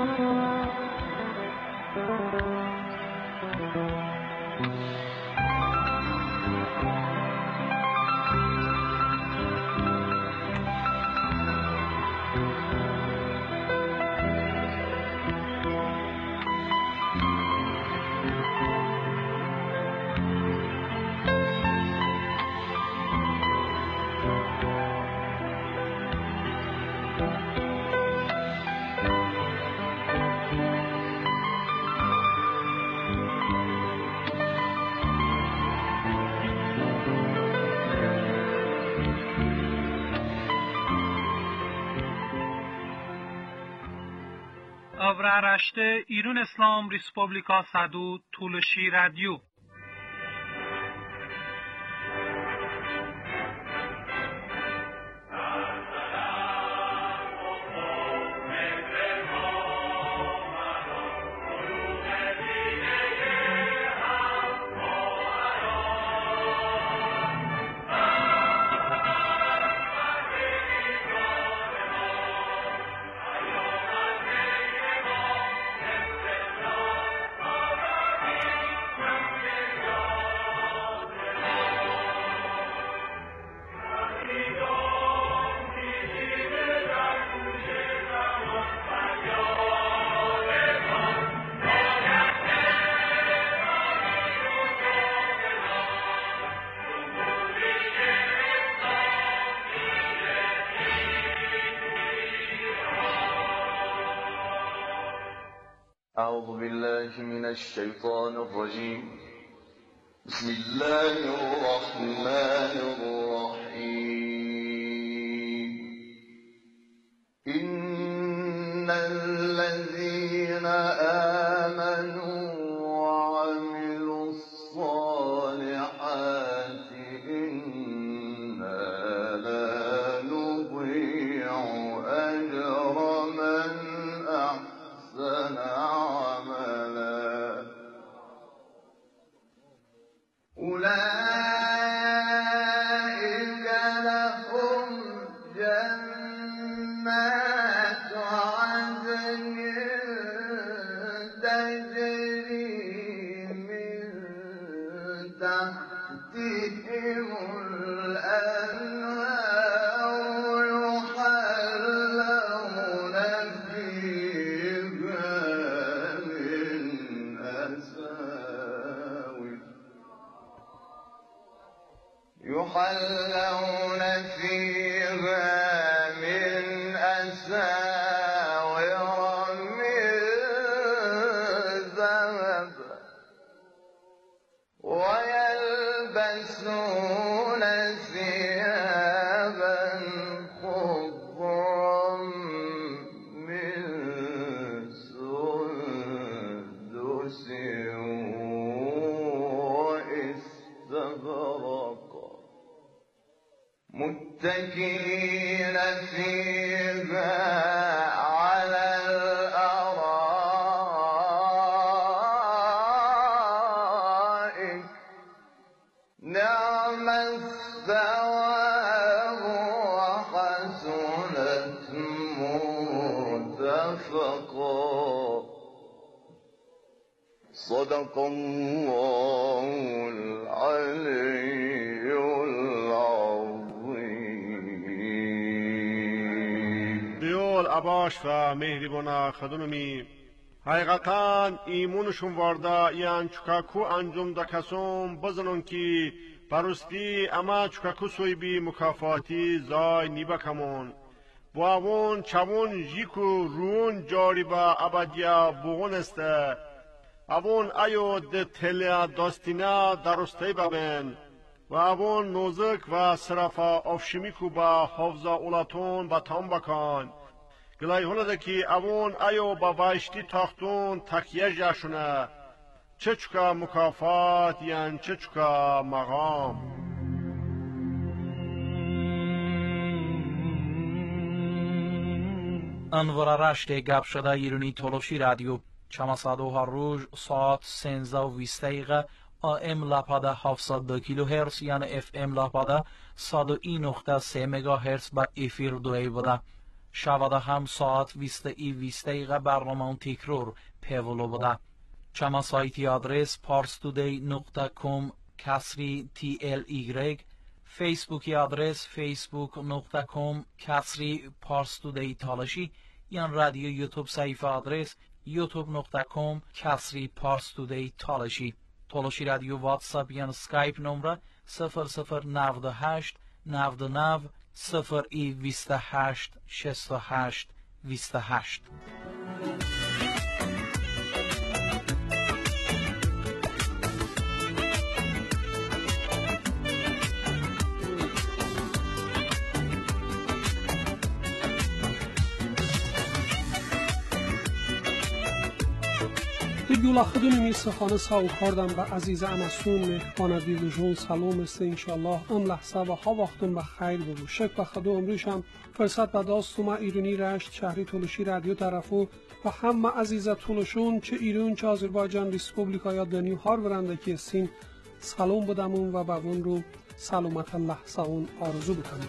Avraaraște İran İslam Respublika Sadu Tuluşi Radyo. أعوذ بالله من الشيطان الرجيم بسم الله الرحمن الرحيم إن الذين آمنوا وعملوا الصالحات إنا لا نضيع أجر من أحسن أولئك لهم جنات عدن تجري من تحتهم الأنهار يحلون فيها من أساور من ذهب ويلبسون ثيابا خضرا من سندس واستبرق متكئين فيها على الأرائك نعم الثواب وحسنت مرتفقا صدق الله العلي العظیم. دیول عباش و مهربانا خدونمی حقیقتاً ایمونشون وارده یان چکاکو انجام دا کسوم بزنون کی پرستی اما چکاکو سوی بی مکافاتی زای نیبا کمون باون چوون جیکو رون جاری با ابدیا بغون استه اوون ایو ده تلیا داستینا درسته ببین و اوون نوزک و صرفا افشمیکو با حفظا اولاتون با تام بکن گلای هنده که اوون ایو با وایشتی تاختون تکیه جاشونه چه چکا مکافات یان چه چکا مقام. انوار رشت گپ شده ایرانی تولوشی رادیو چماسادو هر روز ساعت 13:20 دقیقه AM لپاده 702 کیلوهرتز یعنی FM لپاده 101.3 مگاهرتز با افیر دوی بوده. شواده هم ساعت 20 دقیقه برنامه تکرار پیولو بوده. چما سایتی آدرس parstoday.com /TLY، فیسبوکی آدرس facebook.com /parstoday تالشی، یا رادیو یوتیوب صفحه آدرس youtube.com /parstoday تالشی. تالشی رادیو واتساپ یا سکایپ نمره 0098 99 028 68 28. Gula xudunimi sıxanı sağ kardam və əzizə əməsun mehbana divizyon salam است inşallah ام لحظه و ها وقتون بخیر بگو شک و خدو امروشم فرصت و داستوما ایرونی رشت شهری تولوشی رادیو طرفو و همه عزیزه تولوشون چه ایرون چه آذربایجان ریسپوبلیکا یا دنیو هار برنده که سین سلام بدمون و بابون رو سلامت لحظه اون آرزو بکنم.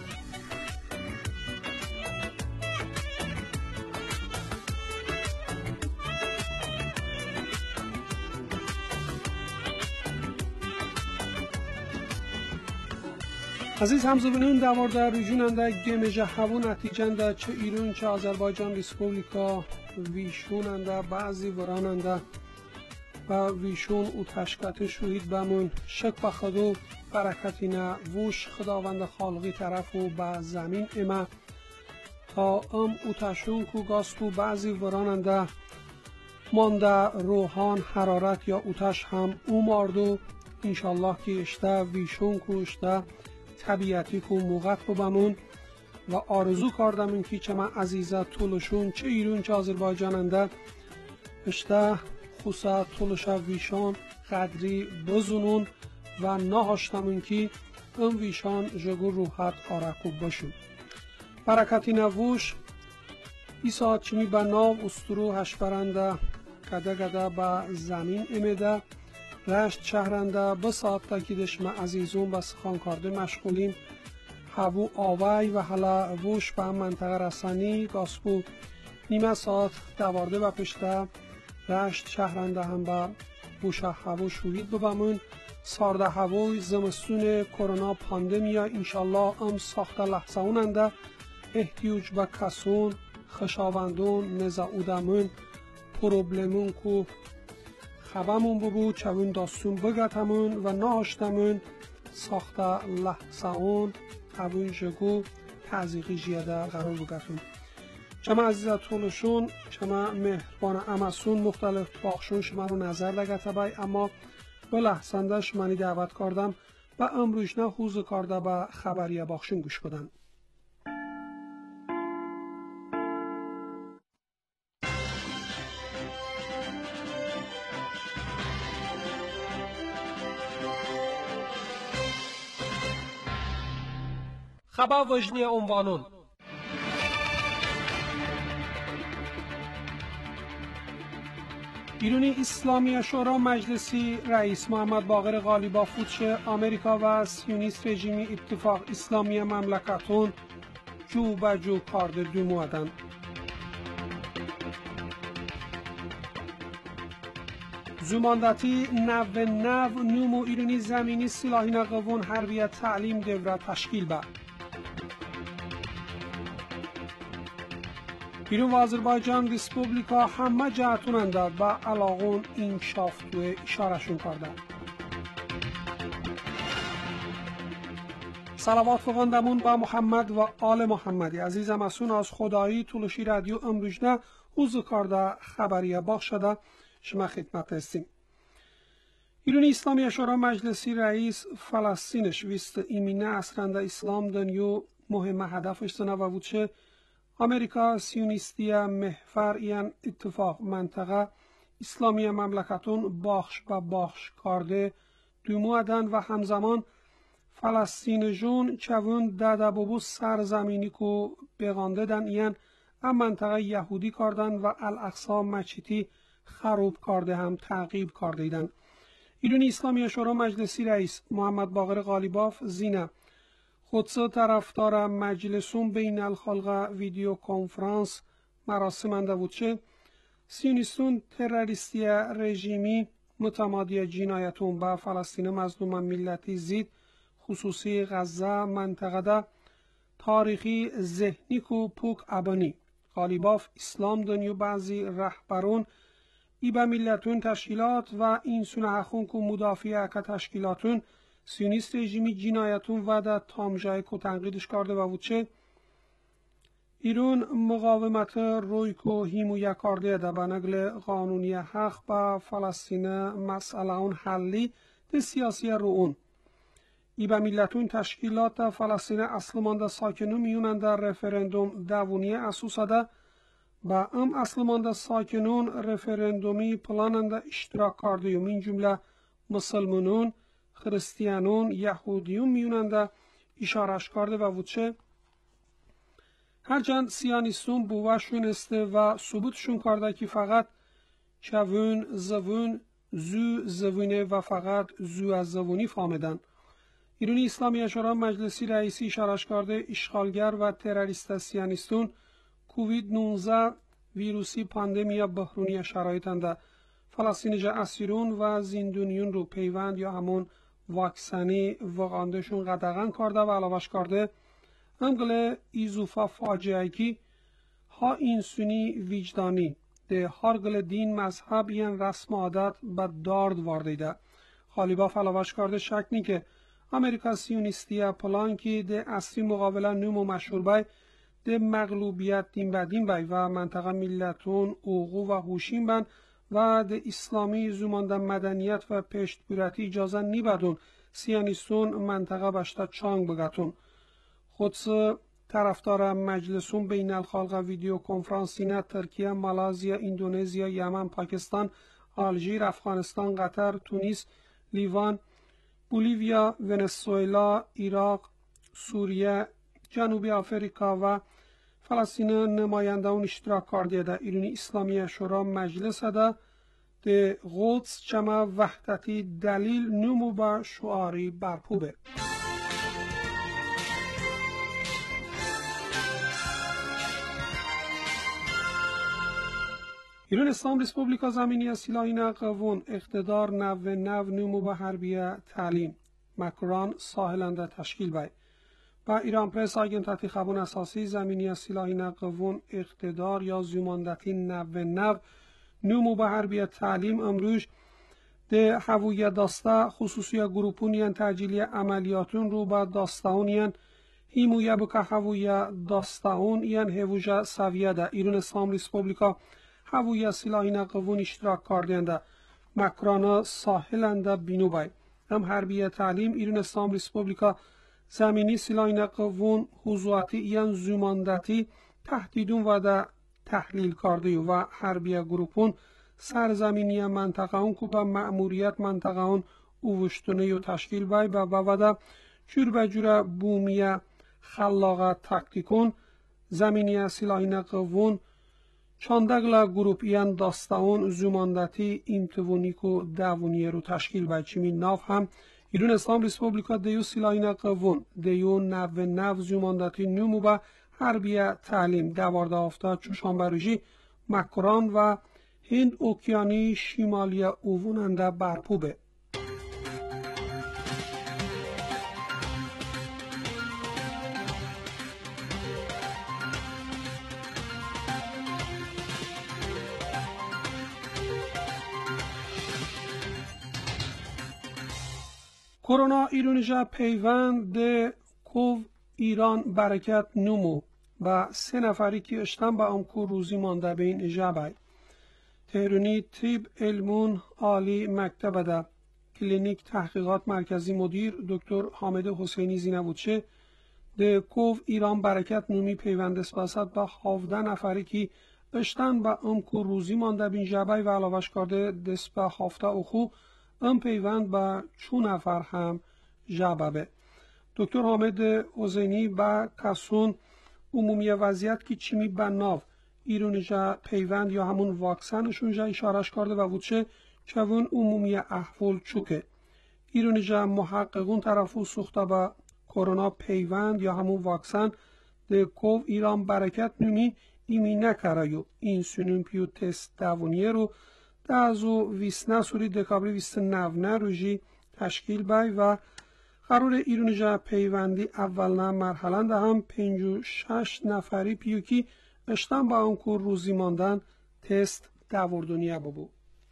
عزیز همزبانان دوارده ریجوننده گمجه هوا نتیجنده چه ایران چه آذربایجان ریسپوبلیکا ویشوننده بعضی وراننده و ویشون او تشکت شوید بمون شک بخدو برکتینه ووش خداوند خالقی طرف و به زمین امه تا او تشون کو گاز کو بعضی وراننده مانده روحان حرارت یا اوتش هم او ماردو انشالله که اشته ویشون کو اشته طبیعتی کو موقت کو بمون و آرزو کردم این که چه من عزیزه طولشون چه ایرون چه آذربایجاننده اشته خوصه طولشه ویشان قدری بزنون و نهاشتم این که اون ویشان جگو روحت آرکو باشون برکتی نووش ایسا چمی به ناو استرو هشپرنده گده گده به زمین امیده رشت شهرنده به ساعت تاکیدش ما عزیزون به سخان کرده مشغولیم هوو آوی و حالا ووش به منطقه رسانی گاسپو نیمه ساعت دوارده و پشته رشت شهرنده هم به ووش هوو شوید ببمون سارده هووی زمستون کرونا پاندمیا انشالله ام ساخته لحظه اوننده احتیاج به کسون خشاوندون نزعودمون پروبلمون کو خبمون ببود چون داستون بگتمون و ناشتمون ساخته لحظه اون اوون جگو تعزیقی جیده قرار بگتون چما عزیزت طولشون چما مهربان امسون مختلف باخشون شما رو نظر لگته بای اما به لحظندش منی دعوت کردم و امروش نه حوز کرده به خبریه باخشون گوش بدن خبر وجنی عنوانون ایرانی اسلامی شورا مجلسی رئیس محمد باقر غالیباف فوتش آمریکا و سیونیست رژیمی اتفاق اسلامی مملکتون جو به جو کارد دومودن زماندتی نو نومو ایرانی زمینی سلاحی نقوون حربیت تعلیم دوره تشکیل به ایران و آذربایجان ریسپوبلیکا همه جهتوننده به علاقون انکشاف و اشارهشون کرده صلوات بخواندمون با محمد و آل محمدی عزیزم اسون از خدایی طولشی رادیو امروجنه حوز کرده خبریه باخ شده شما خدمت هستیم ایرانی اسلامی شورا مجلسی رئیس فلسطینش ویست ایمینه اسرنده اسلام دنیو مهم هدفش سنه و بودشه امریکا سیونیستی محفر این اتفاق منطقه اسلامی مملکتون باخش و باخش کرده دومودن و همزمان فلسطین جون چون داده ببو سرزمینی کو بغانده دن این منطقه یهودی کردن و الاقصا مچیتی خروب کرده هم تعقیب کرده دیدن ایرانی اسلامی شورا مجلسی رئیس محمد باقر غالیباف زینه خودسا طرفدار مجلسون بین الخلق ویدیو کنفرانس مراسمنده بود چه سیونیستون تروریستی رژیمی متمادی جنایتون به فلسطین مظلوم ملتی زید خصوصی غزه منطقه ده تاریخی ذهنی کو پوک ابانی غالیباف اسلام دنیو بعضی رهبرون ای به ملتون تشکیلات و این سونه حقون کو مدافع که تشکیلاتون سیونیست رژیمی جنایتون و ده تامجای کو تنقیدش کرده و وچه ایران مقاومت روی کو هیمو یکارده ده به نقل قانونی حق با فلسطین مسئله اون حلی ده سیاسی رو اون ای به ملتون تشکیلات فلسطین اصل مانده ساکنو میونن در رفرندوم دوونی اسوسه ده با ام اصل مانده ساکنون رفرندومی پلاننده اشتراک کرده من جمله مسلمانون خریستیانون یهودیون میوننده اشارش کرده و وچه هرچند سیانیستون بوشون استه و ثبوتشون کرده که فقط چوون زوون زو زوونه و فقط زو از زوونی فهمیدن. ایرانی اسلامی اشاره مجلسی رئیسی اشارش کرده اشغالگر و تروریست سیانیستون کووید 19 ویروسی پاندمیا بحرانی شرایطنده فلسطینی جا اسیرون و زندونیون رو پیوند یا همون واکسنی وقاندشون قدغن کرده و علاوش کرده همگله ایزوفا فاجعه کی ها اینسونی وجدانی ده هرگل دین مذهب یعن رسم عادت به دارد واردیده خالیباف علاوش کرده شک نی که امریکا سیونیستی پلان کی ده اصلی مقابله نوم مشهور بای ده مغلوبیت دین به دین بای و منطقه ملتون اوغو و هوشین بند و ده اسلامی زمانده مدنیت و پشتبورتی اجازه نیبدون سیانیستون منطقه بشتا چانگ بگتون خودس طرفدار مجلسون بین الخلق ویدیو کنفرانسینه ترکیه، مالازیا، اندونزیا، یمن، پاکستان، آلژیر، افغانستان، قطر، تونس، لیوان، بولیویا، ونزوئلا، عراق، سوریه، جنوبی آفریقا و فلسطین نمایندگان اشتراک کرده در ایرانی اسلامی شورا مجلس ده ده قدس جمع وحدتی دلیل نمو با شعاری برپوبه. ایران اسلام ریسپوبلیکا زمینی سلاحی قوون اقتدار نو نمو به حربیه تعلیم مکران ساحلنده تشکیل بای با ایران پرس آگنتاتی خبون اساسی زمینی سلاحی قوون اقتدار یا زماندتی نو نمو به حربیه تعلیم امروز ده هویه داسته خصوصی گروپونیان تجلیل عملیاتون رو با داستهونیان هیمویه بکه هویه داستهون یان هویه سویه ده ایران اسلام ریسپوبلیکا هویه سلاحی قوون اشتراک کردنده مکرانا ساحلنده بینو بای هم حربیه تعلیم ایران اسلام ریسپوبلیکا زمینی سلاحی قوون حضوعاتی یان زماندتی تهدیدون و ده تحلیل کرده و حربیه گروپون سرزمینی منطقه اون که به مأموریت منطقه اون اوشتونه و تشکیل بای و ده جور به جور بومیه خلاقه تکتیکون زمینی سلاحی قوون چاندگلا گروپ یان داستاون زماندتی امتوونیکو دوونیه رو تشکیل بای چیمی ناف هم ایران اسلام ریسپوبلیکا دیو سلاحی قوون دیو نو زماندتی نمو با حربیه تعلیم دوارده افتاد چوشان بروژی مکران و هند اوکیانی شمالی اووننده برپوبه. کرونا ایرانجا پیوند ده کوو ایران برکت نمو و 3 نفری که اشتن با امکو روزی مانده بین جبای تهرانی طب علمون عالی مکتب ده کلینیک تحقیقات مرکزی مدیر دکتر حامد حسینی زینبوچه ده کوو ایران برکت نومی پیوند اسپاسد با 17 نفری که اشتن با امکو روزی مانده بین جبای و علاوش کرده دست با 7 اخو ام پیوند با 4 نفر هم جبابه دکتر حامد حسینی با کسون عمومی وضعیت که چیمی بناو ایران جا پیوند یا همون واکسنشون جا اشارش کرده و وچه چون عمومی احوال چوکه ایران جا محققون طرفو سوخته با کرونا پیوند یا همون واکسن ده کوو ایران برکت نونی ایمی نکرایو این سونون پیو تست دوونیه رو ده ازو ویسنه سوری دکابری ویست نونه روژی تشکیل بای و قرار ایران جا پیوندی اولنا مرحله ده هم 56 نفری پیوکی اشتن با اون کور روزی ماندن تست دوردونیه ببو.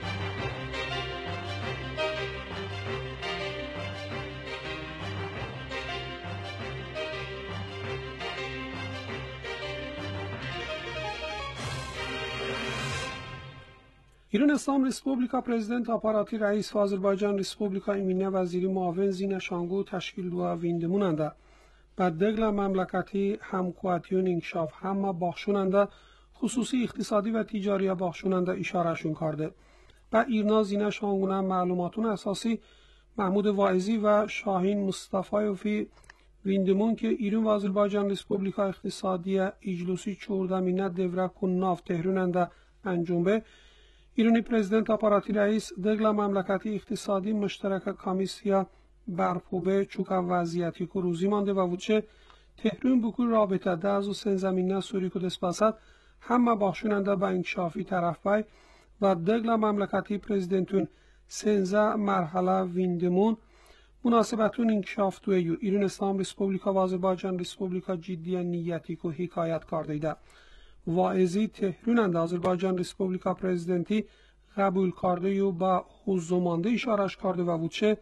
ایران اسلام ریسپوبلیکا پرزیدنت آپاراتی رئیس و آذربایجان ریسپوبلیکا ایمینه وزیری معاون زین شانگو تشکیل دو ویندموننده و دگل مملکتی همکواتیون انکشاف همه باخشوننده خصوصی اقتصادی و تجاری باخشوننده اشارهشون کرده و ایرنا زین شانگونه معلوماتون اساسی محمود واعظی و شاهین مصطفایوفی ویندمون که ایران و آذربایجان ریسپوبلیکا اقتصادی اجلوسی چوردمینه دوره کن ناف تهروننده انجامه ایرانی پرزیدنت آپاراتی رئیس دگل مملکتی اقتصادی مشترک کمیسیا برپوبه چوکا وضعیتی که روزی مانده و وچه تهرون بکو رابطه ده از و سنزمینه سوری که دست همه باخشوننده با انکشافی طرف بای و دگل مملکتی پرزیدنتون سنزه مرحله ویندمون مناسبتون انکشاف تویو ایران اسلام ریسپوبلیکا و آذربایجان ریسپوبلیکا جدی نیتی که حکایت کرده واعظی تهروننده آذربایجان ریسپوبلیکا پرزیدنتی قبول کرده و با حضومانده اشارش کرده و وچه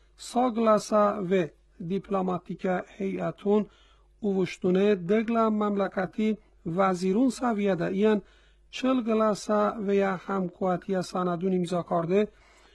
ساگلاسا و دیپلماتیک هیئتون اوشتونه دگل مملکتی وزیرون سویه ده این 40 گلاسا و یا همکواتی سندون امضا کرده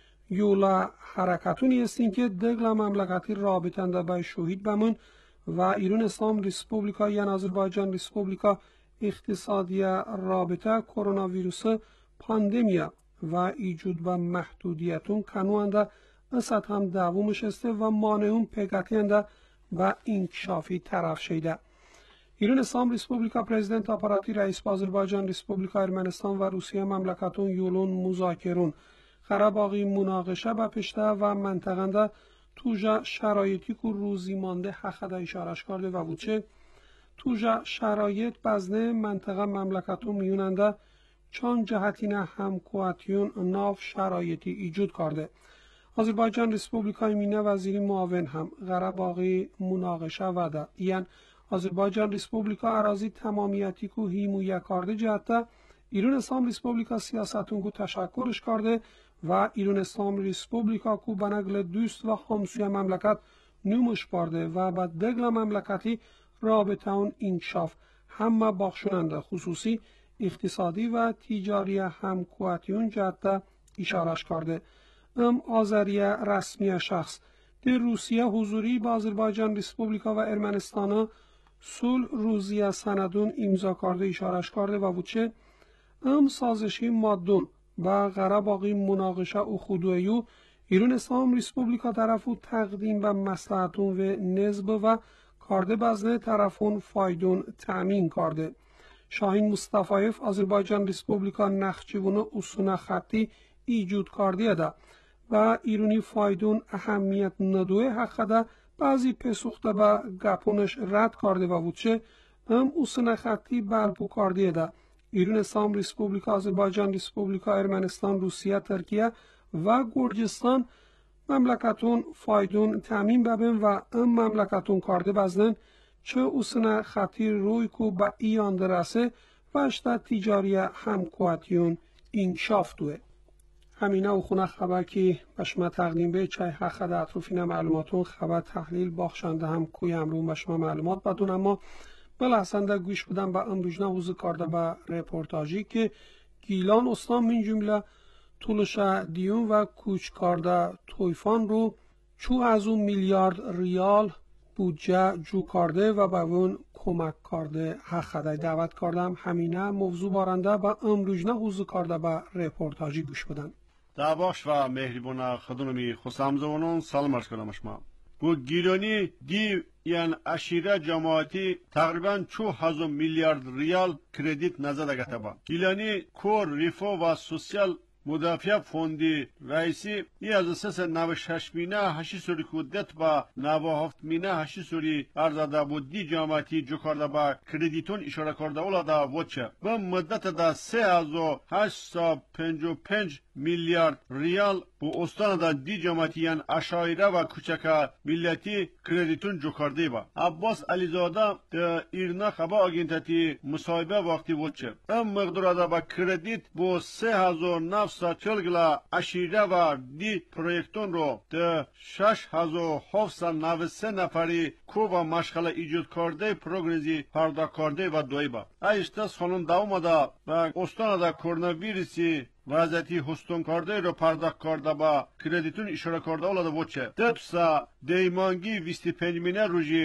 یولا حرکتونی استین که دگل مملکتی رابطنده به شهید بمون و ایران اسلام ریسپوبلیکا یا آذربایجان ریسپوبلیکا اقتصادی رابطه کرونا ویروس پاندمیا و ایجود و محدودیتون کنوانده اسد هم دوامش استه و مانعون پیگتینده و انکشافی طرف شده. ایران اسلام ریسپوبلیکا پرزیدنت آپاراتی رئیس آذربایجان ریسپوبلیکا ارمنستان و روسیه مملکتون یولون مذاکرون قره‌باقی مناقشه به پشته و منطقنده توجا شرایطی که روزی مانده حقده اشارش کرده و وچه توجا شرایط بزنه منطقه مملکتون میوننده چون جهتین همکواتیون ناف شرایطی ایجود کرده. آذربایجان ریسپوبلیکای مینه وزیری معاون هم قره‌باقی مناقشه وده یعنی آذربایجان ریسپوبلیکا اراضی تمامیتی کو هیمویه کرده جهته ایران اسلام ریسپوبلیکا سیاستون کو تشکرش کرده و ایران اسلام ریسپوبلیکا کو بنگل دوست و همسوی مملکت نومش پارده و با دگل مملکتی رابطه اون انکشاف همه باخشوننده خصوصی اقتصادی و تجاری همکواتیون جهته اشارش کرده. آذریه رسمی شخص در روسیه حضوری با آذربایجان ریسپوبلیکا و ارمنستان صلح روزیه سندون امضا کرده اشارش کرده و وچه سازشی مادون و قره‌باقی مناقشه و خودویو ایران اسلام ریسپوبلیکا طرفو تقدیم و مصلحتون و نسب و کارده بزنه طرفون فایدون تأمین کرده. شاهین مصطفایف آذربایجان ریسپوبلیکا نخچیون اصول خطی ایجود کرده ده و ایرانی فایدون اهمیت ندوه حقده بعضی پسوخته به گپونش رد کرده و وچه اصول خطی برپو کرده ده. ایران اسلام ریسپوبلیکا آذربایجان ریسپوبلیکا ارمنستان روسیه ترکیه و گرجستان مملکتون فایدون تامین ببین و مملکتون کرده بزنن چه اصول خطی روی کو با ایان درسه و اشتا تجاری همکواتیون انکشاف دوه. همینه و خونه خبر که بشما تقدیم به چای حقد اطروفین معلوماتون خبر تحلیل باخشنده هم کوی امرون بشما معلومات بدون اما بلحسنده گوش بودن به امروجنه حوزه کرده به رپورتاجی که گیلان استان من جمله طولش دیون و کوچ کرده تویفان رو چو از اون میلیارد ریال بودجه جو کرده و به اون کمک کرده حقده دعوت کردم همینه موضوع بارنده به امروجنه حوزه کرده به رپورتاجی گوش بدن. دعواش و مهربونه خدونمی خسامزوانون سلام عرض کنم شما. Bu Giloni div yani aşire cemaati takriben 2,000 milyar riyal kredit nazara getaba. Giloni kor, rifo ve sosyal مدافع فوندی رئیسی ای از اساس 96 مینه هشی سوری کودت با 97 مینه هشی سوری ارزاده بود دی جامعتی جو کرده با کردیتون اشاره کرده اولا دا وچه به مدت دا 3855 میلیارد ریال bu Ostana'da di cemaatiyen aşağı ve küçeka milleti kreditun cukardı ba. Abbas Alizade de İrna Xaba agentati musahibe vakti voçe. Em mıqdurada ba kredit bu 3940 aşire ve di proyektun ro de 6793 neferi kuva maşgala icat kardı progresi parda kardı ve doyba. Ayşte sonun davamada ve Ostana'da koronavirüsü vaziyeti hustun kardı رو پرداخت کرده با کردیتون اشاره کرده اولاده وچه دتسا دیمانگی 25 مینه روژی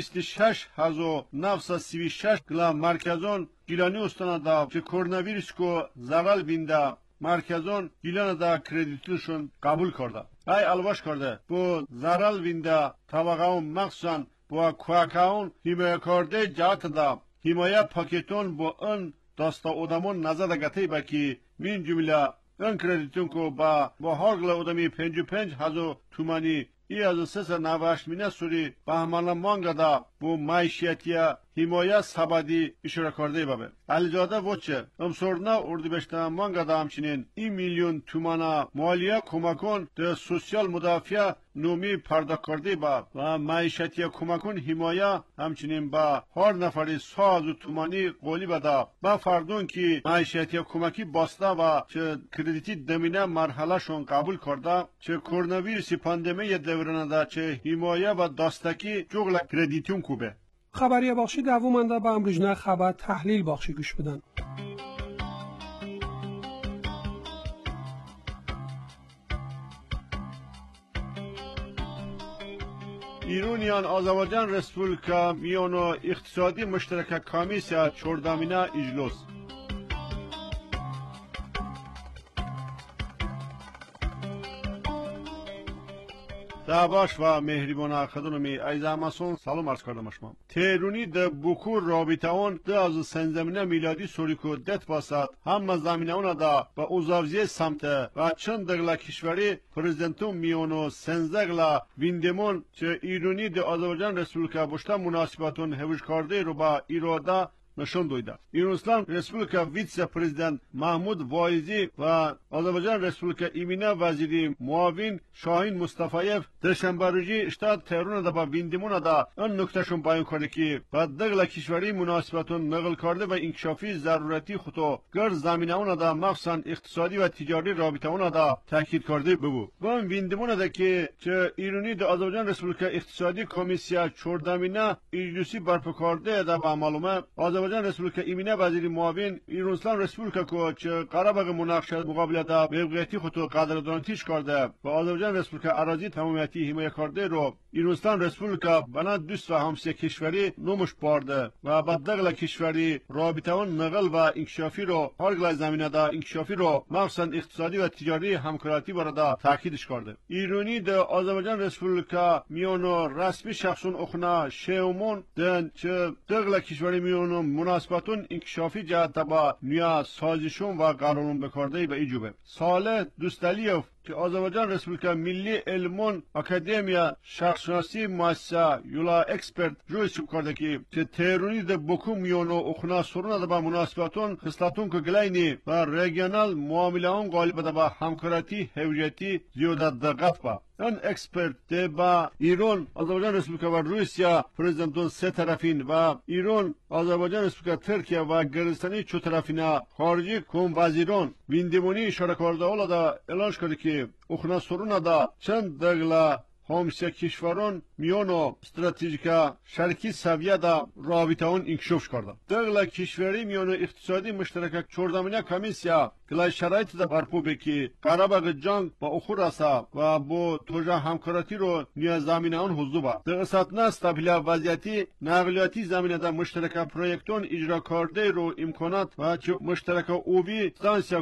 26936 گلا مرکزون گیلانی استانه که کوروناویروس کو زوال بینده مرکزون گیلان دا کردیتونشون قبول کرده ای الواش کرده bu zaral بینده طبقاون مخصوصا bu کوکاون himaye کرده جهت دا himaye paketون bu ان داستا odamon nazada gatey baki min cümle ön kreditun ko ba hargla odami 55,000 tumani ای از سس 98 مینه سوری بهمان مانگدا bu maişiyetiye himoya sabadi işare kardı babe. Alicade voçe امسورنا اردیبهشت mangada همچنین 2 میلیون تومانا مالیه کمکون de sosyal müdafiye نومی پرداخت کرده با و معیشتی کمکون حمایه همچنین با هر نفری 100 تومانی قولی بده با فردون که معیشتی کمکی باسته و چه کردیتی دمینه مرحله شون قبول کرده چه کوروناویروس پاندمی دورانه چه حمایه و داستکی جغل کردیتون کوبه. خبری باخشی دوامنده با امروزنه خبر تحلیل باخشی گوش بدن. ایرونیان آذربایجان رسپولیکا میانو اقتصادی مشترک کمیسیا چوردامینه اجلاس دعواش و مهربان خدمتی ایزاماسون سلام عرض کردم شما. تهرانی د بکور رابطه اون د از سنزمینه میلادی سوریکو دت باسد هم زمینه اون دا با اوزاوزی سمت و چند دغلا کشوری پرزیدنتون میونو سنزغلا ویندمون چه ایرانی د آذربایجان رسپولیکا باشتا مناسباتون هوش کرده رو با ایرادا نشان دویده. ایرانستان رسپولیکا ویتس پرزیدنت محمود وایزی و آذربایجان رسپولیکا ایمینه وزیری معاون شاهین مصطفیف درشنبه روزی اشتاد تهران دا با ویندمون دا ان نکتهشون بیان کرده که با دغلا کشوری مناسباتون نقل کرده و انکشافی ضرورتی خودو گر زمینه اون دا مخصوصا اقتصادی و تجاری رابطه اون دا تاکید کرده ببو. با ویندمون دا که چه ایرانی دا آذربایجان رسپولیکا اقتصادی کمیسیا چوردامینه اجلسی برپا کرده دا با معلومه آذربایجان رسپولیکا ایمینه وزیری معاون ایرانستان رسپولیکا کو چه قرابق مناقشه مقابله دا موقعیتی خودو قدردانیش کرده و آذربایجان رسپولیکا اراضی تمامیتی حمایه کرده رو ایرانستان رسپولیکا بنا دوست و همسایه کشوری نموش بارده و بعد دغلا کشوری رابطه اون نقل و انکشافی رو هر زمینه دا انکشافی رو مخصوصا اقتصادی و تجاری همکاری برده تاکیدش کرده. ایرانی د آذربایجان رسپولیکا میونو رسمی شخصون اخنا شیومون دن چه دغلا کشوری میونو مناسباتون انکشافی جهت با نیا سازشون و قانون بکارده به ایجوبه. سال دوستالیوف که آذربایجان رسپولیکا ملی علمون اکادمیا شخصشناسی مؤسسه یولا اکسپرت روی چوب کرده که تهرانی ده بکو میونو اخنا سرونه ده با مناسباتون خصلتون که گلینی و ریگیونال معامله اون غالب ده با همکارتی هویتی زیاده دقت با ان اکسپرت ده با ایران آذربایجان رسپولیکا و روسیه پرزیدنتون سه طرفین و ایران آذربایجان رسپولیکا ترکیه و گرجستانی چو طرفینا خارجی کم وزیران ویندمونی اشاره کرده اولا اعلان کرده که اخنا سرونه ده چند دغلا همسایه کشوران میونو استراتژیکا شرکی سویه دا رابطه اون انکشاف کرده. دغلا کشوری میونو اقتصادی مشترک چوردامینه کمیسیا گلای شرایط دا برپو بکی قرابق جنگ با اخور رسا و با توجه همکارتی رو نیاز زمینه اون حضور با. در سطح استابیله وضعیتی نقلیاتی زمینه دا مشترک پرویکتون اجرا کرده رو امکانات و مشترک اوبی ستانسیا کو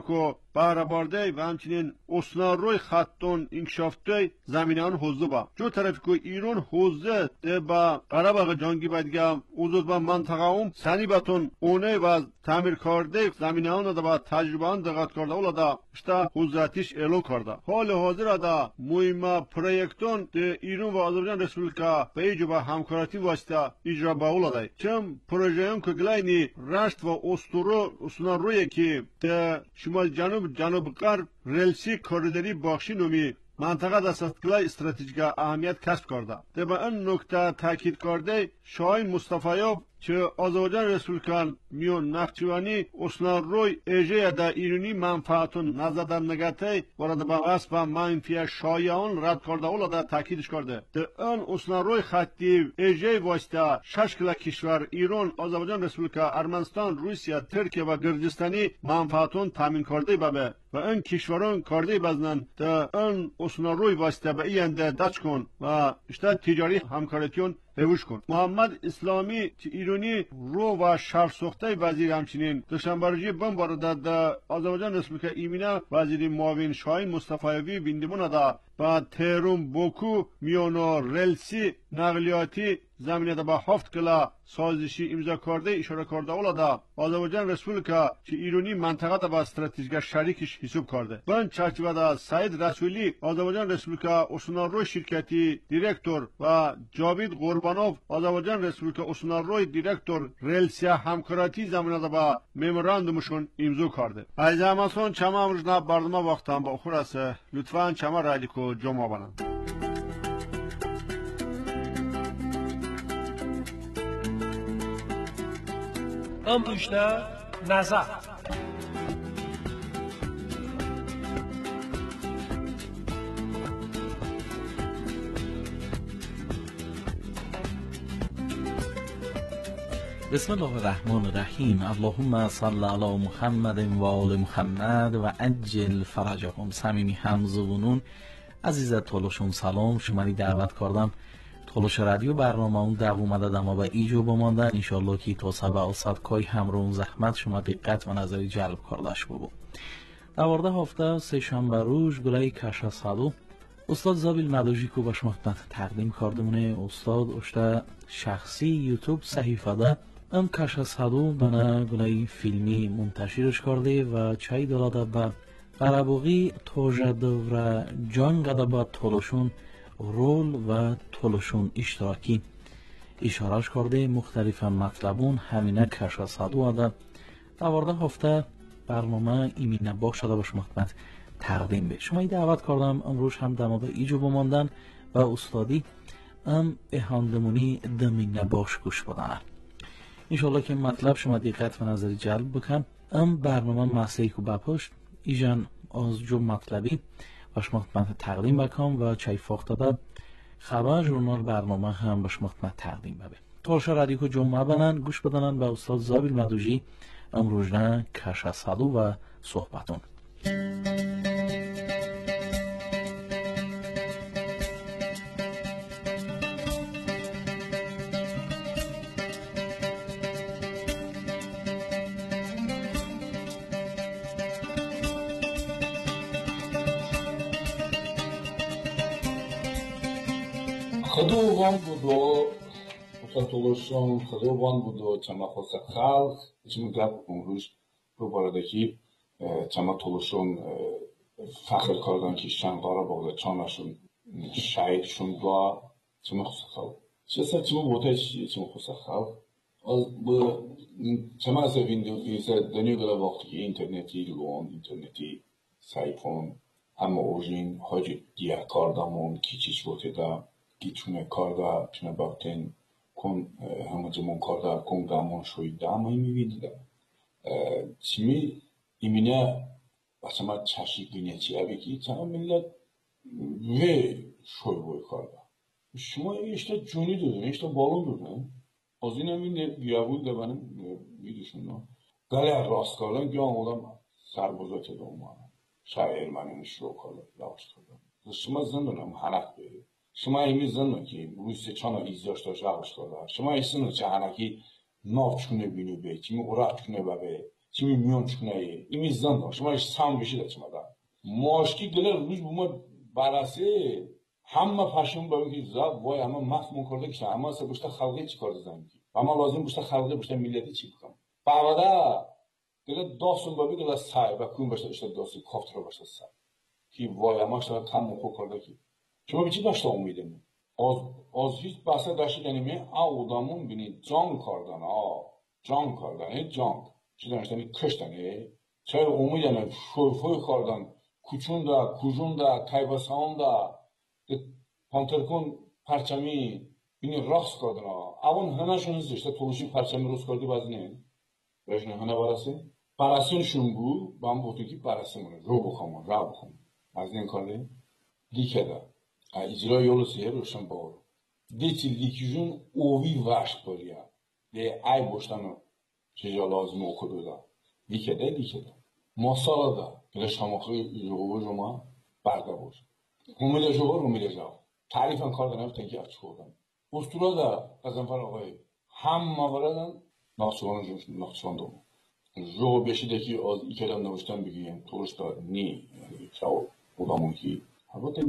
بهره برده و همچنین اسناروی خطون انکشافته زمینان حوزه با جو طرف که ایران حوزه با قرباق جنگی بدگم وجود با منطقه سنی باتون اونه و تعمیر کرده زمینان دا با تجربه آن دقت کرده اولا دا اشتا حوزتیش اعلان کرده حال حاضر دا مهم پروژکتون ایران و آذربایجان رسپوبلیکا به ایجو با همکارتی واسطه اجرا با اولا دا چم پروژه‌ام که گلاینی رشت و اسناروی که شمال جنوب غرب رلسی کوریدوری بخشی نومی منطقه دستگاه استراتژیک اهمیت کسب کرده. به این نکته تاکید کرده شاهین مصطفی‌یوب که آذربایجان رسپوبلیکان میون نخچوانی اسناروی ایجه در ایرانی منفعتون نزدن نگته وارد با غصب و منفی شایعان رد کرده اولا در تاکیدش کرده. در این اسناروی خطی ایجه واسطه 6 کشور ایران، آذربایجان رسپوبلیکا، ارمنستان، روسیه، ترکیه و گرجستانی منفعتون تامین کرده بابه و این کشوران کرده بزنن در این اسناروی واسطه به اینده دست کن و اشتاد تجاری همکاریتون بهوش کن. محمد اسلامی ایرانی رو و شهر سوخته وزیر همچنین دوشنبه بم وارد در آذربایجان رسپوبلیکا ایمینه وزیر معاون شاهین مصطفی‌یوی بیندمون دا با تهران بوکو میونو رلسی نقلیاتی زمینه دا با 7 کلا سازشی امضا کرده اشاره کرده اولا دا آذربایجان رسپوبلیکا که ایرانی منطقه دا با استراتژیک شریکش حساب کرده. بن چارچوبه دا سعید رسولی آذربایجان رسپوبلیکا اسناروی شرکتی دیرکتور و جاوید قربانوف آذربایجان رسپوبلیکا اسناروی دیرکتور رلسی همکاریتی زمینه دا با مموراندومشون امضا کرده. از همسون چما امروزنا برنامه وقتم با اخور است. لطفاً چما رادیو جمع بانند. امروزنا نظر بسم الله الرحمن الرحیم. اللهم صل علی محمد و آل محمد و عجل فرجهم. صمیمی همزبونون عزیز تولشون سلام. شماری دعوت کردم تولش رادیو برنامه اون دوام دادم و ایجو بماندن انشالله که تا سبع و صدقای همرون زحمت شما دقت و نظری جلب کردش ببو. دوارده هفته سه شنبه روز گلای کشا صدو استاد زابیل مدوژی کو باش خدمت تقدیم کردمونه. استاد اشته شخصی یوتیوب صحیفه ده ام کشا صدو بنا گلای فیلمی منتشرش کرده و چای دلاده به قربوغی توجه دور جنگ ده با تولشون رول و تولشون اشتراکی اشارهش کرده. مختلف مطلبون همینه کشا صدو ده دوارده هفته برنامه ایمینه باش شده باش خدمت تقدیم به شما دعوت کردم امروز هم در مورد ایجو بماندن و استادی ام اهاندمونی دمینه باش گوش بدن. انشالله که مطلب شما دقت و نظری جلب بکن. ام برنامه مسیحی کو بپشت ایجان از جو مطلبی باش خدمت تقدیم بکن و چای فاخته ده خبر ژورنال برنامه هم باش خدمت تقدیم ببه. تولش رادیو کو جمعه بنن گوش بدنن به استاد زابیل مدوژی امروز نه کشا صدو و صحبتون. خدووان بودو خطولشون خدووان بودو چما خواست خلق چما گپ امروز رو باردکی چما تولشون فخر کردن که شنقارا باقل چانشون شهیدشون با چما خواست خلق چه چما بوده چیه چما خواست خلق چما از ویندو دنیا گلا وقتی که اینترنتی لون اینترنتی سایفون همه اوژین حاجی دیگه کاردامون کی چیش بوده دا گیتونه کاردا چونه باقتین کن همه زمان کاردا کن گامون شویده اما این میبینده چیمی ایمینه بسما چشی بینه چیه بگی چنان ملت وی شوی بوی کاردا شما ایشتا جونی دودن ایشتا بالون دودن از این همین بیابود ده بنام بیدیشون گله راست کردن گیا آمودم سربازات دومان شاید ارمنی شروع کردن لاش کردن شما زندانم حنق بید شما ایمی زنده که روسیه چانا ایزداشت داشت عقش کرده شما ایستانو چه هنکی ناف چونه بینو بی چیمی اورات کنه ببه چی میون چکنایی این زنده شما سام بشید چما دا ماشکی گلر روز بوم براسه همه پشم با اینکه زاد وای اما مفت می‌کرده که اما سه بوشت خلقی چی کار دادن کی اما لازم بوشت خلقی بوشت ملیتی چی بکنم بعدا گلر داستون با گلر سای و کون باشه اشت داستی کافت رو باشه سای کی وای اما شما کم مخو کرده کی شما بیچی داشته امیدم از هیچ بحثه داشته یعنی آدمون بینی جنگ کردن جنگ کردن جنگ چی داشتنی کشتنی چه امیدن شورفوی کردن کوچوندا کوجوندا کایباساندا پانترکون پرچمی بینی راست کردن اون همشون زشته تولوشی پرچمی روز کردی باز نه بهشون همه براسونشون بود با هم بودی که براسونه رو بخوام از این کاری دیگه دا اجرای یولو سیه روشن باور دیتی لیکیجون اوی وشت باریا ده ای باشتنو چجا لازم اوکدو دا دیگه دا ماسالا دا گلش هماخی جوما برده باش رومیده جاو تعریفن کار دنم تنکی اچ خوردن استورا دا قزنفر آقای هم موردن ناخچوان دوم جو بشیده که از ای کلم نوشتن بگیم تورستا نی چاو بودامون که البته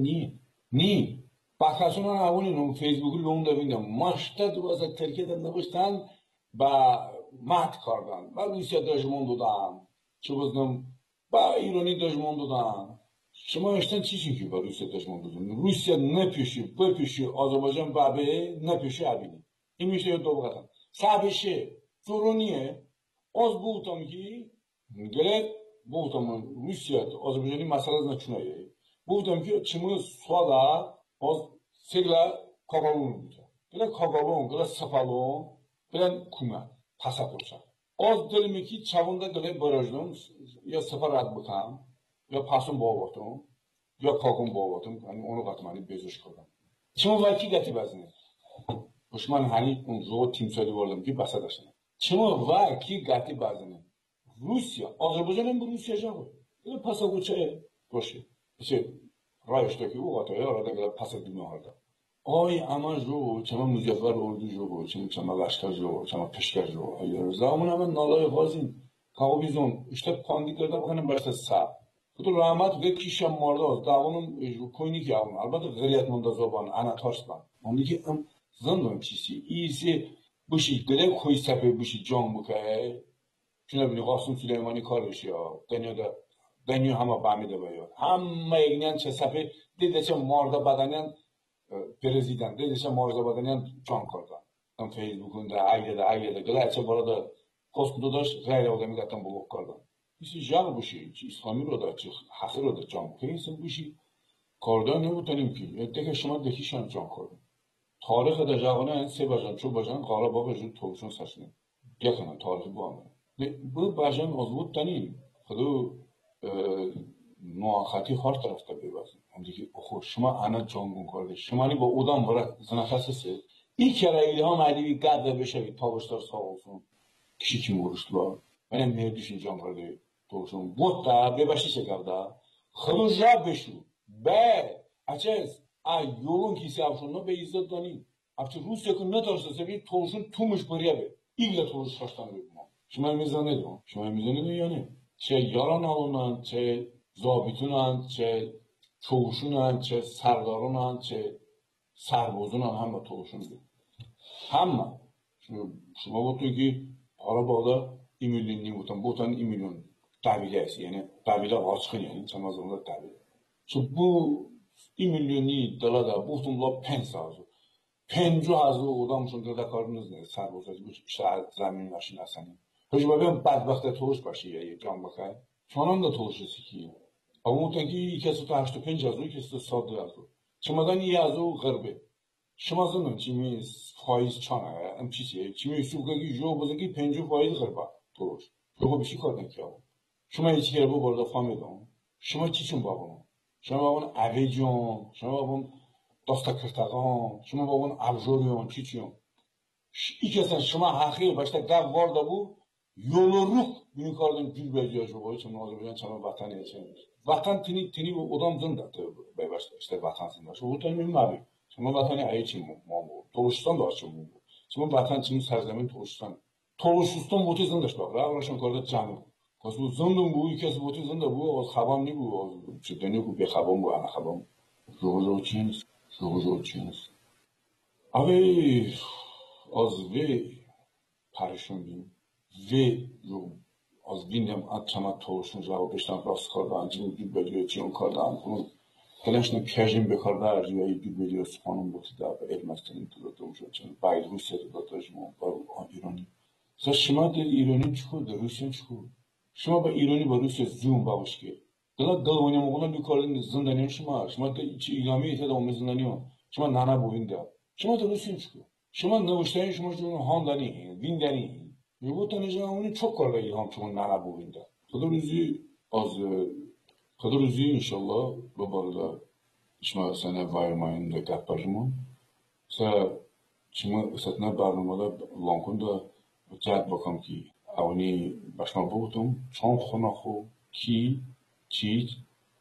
نی بخشون اونی نم فیسبوکی لون دویندم ماشتا دو از ترکیه دن نوشتن با مات کردن با روسیه دشمن دادن چه بودم با ایرانی دشمن دادن شما اشتن چی که با روسیه دشمن دادن روسیه نپیشی بپیشی آذربایجان بابه نپیشی ابینی این میشه دو بقدم سابشه زورونیه از بودم که گله بودم روسیه آذربایجانی مسئله نچنایه بودم که چمون سوادا از سگلا کاغالون بود گله کاغالون گله سپالون گله کومه پاسا بچه از دلمی که چوانده گله باراجدم یا سفر رد بکنم یا پاسون باواتم یا کاغون باواتم یعنی اونو قطمانی بیزش کردم چمون وکی گتی بزنه بشمن هنی اون جو تیم سالی بردم که بسا داشتن چمون وکی گتی بزنه روسیا آذربایجان هم به روسیا جا گله پاسا بچه باشه چه رایش که او قطعه را دیگر پس دنیا هرده. آی اما جو چما مزیفر اردو جو چما لشکر جو چما پشکر جو هیچ زمان هم نالای غازین کاویزون اشتباه پاندی کرده بکنم برس سب. تو رحمت به کیشم مرده داونم جو کوینی که هم البته غریت منده زبان آن ترس بان. آن دیگه هم زندان چیزی ایزی بوشی گله کوی سپه بوشی جان بکه چون بینی قاسم سلیمانی کارش یا دنیا همه بامیده باید همه اینان چه سپه دیده چه مرده بدنیان پرزیدن دیده چه مرده بدنیان جان کردن هم فیسبوکون ده ایده گله چه برای کسکودو داشت غیر آدمی گتن بلوک کردن ایسی جان بوشی چه اسلامی رو ده چه حقی رو ده جان که ایسی بوشی کردن نمیتونیم که دیگه شما دکیشان جان کردن تاریخ ده جوانه سه بجان چو بجان قاره باقی جون توشون سشنه یکنن تاریخ با bu bajan ozgut tanin خدو نوخاتی هر طرف تا بیوازن هم دیگه خو شما انا جنگون کرده شمانی با اودام برای زنخصه این کره ایلهام علیوی گرده بشوید تابشتار ساقلسون کشی کی مورشت با من مردیشین جان کرده توشون بود تا ببشی چه کرده خدو جا بشو به اچهز یولون کیسی افشون به ایزد دانیم افتی روس یکن نداشته سبیل توشون تومش بریه به ایگل توش خشتن بگم شما میزنید یا نه چه یاران آلونن چه زابیتونن چه چوشونن چه سردارونن چه سربازونن همه توشون بید همه شما بودتون که حالا بالا این میلیون نیموتن بودتن این میلیون قبیله هست یعنی قبیله قاچخین یعنی چه مزمونده قبیله چون بو این میلیونی دلاده بودتون لا 50,000 آدمشون که کار نزنه سربازا بیشتر زمین ماشین هستن هیچ وقت بدبخت توش باشه یا جان بخیر چون هم توش سیکی اما تنگی کسی تو 85,000 کسی 100,000 شما دانی 1,000 غربه شما زنان چی می فایز چانه ام چیزی چی می سوگی جو بزنگی 50 فایز غربه توش تو بیشی کار نکیاو شما هیچ کاری برده فهمیدم شما چی چون بابون شما بابون اویجون شما بابون داستا کرتاغان شما بابون ابجوریون چی چیون ای کسان شما حقیقی باشته گفت وارده بو یولو روح بینی کاردن جور بیجیاش بگوید چون آذربایجان چما وطنیه چه وطن تینی و ادام زنده بیباشته اشته وطن زنده شما وطن میم مبی شما وطنی ای چی ما بود تولشتان داشت چون بود شما وطن چی سرزمین تولشتان وطی زندش بگو راه راشون کرده جمع کاسو زندم بو یکی از بوتی زنده بو از خبام نی بو از چه دنیو کو به خبام بو انا خبام جو چینس اوی از وی پریشون بیم وی جو az bindem atçama toğuşun cevabı işten rast kardan cim gül beliyor ciyon kardan bunu Kalashna kajim bekarda riyayi gül beliyor spanın botu da elmasının tutuduğum şu için bayır Rusya'da da tajmon var İran'ı. Sa şima del İran'ın çıkıyor Rusya'nın çıkıyor. Şima ba İran'ı ba Rusya zoom bamış ki. Dala dal oynamadan yukarıdan zindanıyor şima da içi ilami ite de o zindanıyor. Şima nana boyunda. Şima da Rusya'nın çıkıyor. Şima navuştayın şima şu handani, vindani. Bu tanıcağımın çok karda ilham çoğun nana boyunda. Kadar uzi inşallah bu barada şima sene vaymayın da gaparımın. Şima satna barnamada lankunda cad bakam ki avni başma buldum. Çon xonakho ki çiğ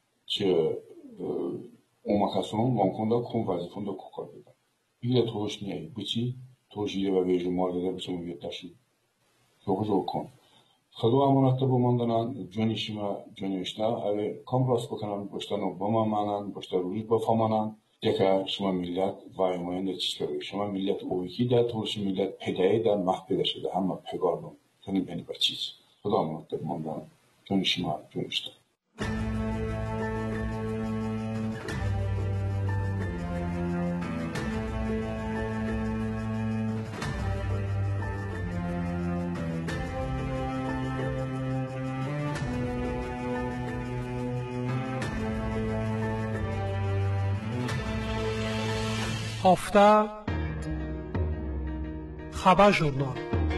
omakason lankunda kum vazifunda kokar dedim. Bir de toş niye? Bıçı toşiyle ve vejumar da bıçımı yetaşı. Çok kon. خدا امانت بماندن جونی شما جونیشنا اگه کام راست بکنن باشتن با ما مانن باشتن روی با فامانن دیگه شما ملت وایماین چیکاره شما ملت اویکی در طورش ملت پدای در محبه شده همه پگارم کنیم یعنی بر چیز خدا امانت بماندن جونی شما جونیشنا هفته خبر ژورنال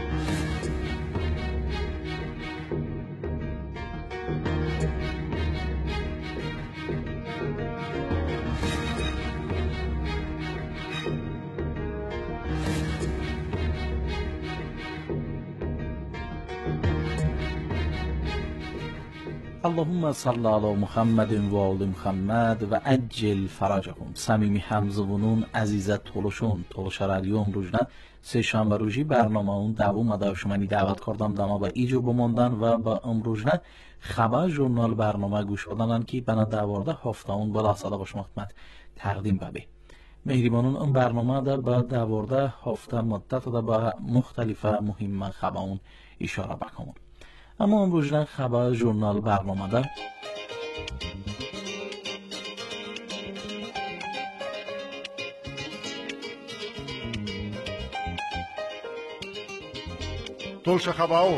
اللهم صل علی محمد و آل محمد و عجل فرجهم. صمیمی همزبونون عزیزت تولش رادیو امروزنا سه شنبه روزی برنامه اون دوام دا شمانی دعوت کردم دما با ایجو بماندن و با امروزنا خبر ژورنال برنامه گوش دادن که بنا دوارده هفته اون بالا سالا با شما خدمت تقدیم ببه مهربانون اون برنامه دا با دوارده هفته مدت دا با مختلف مهم خبر اون اشاره بکنم. اما امروزنا خبر ژورنال برنامه ده تولش خباون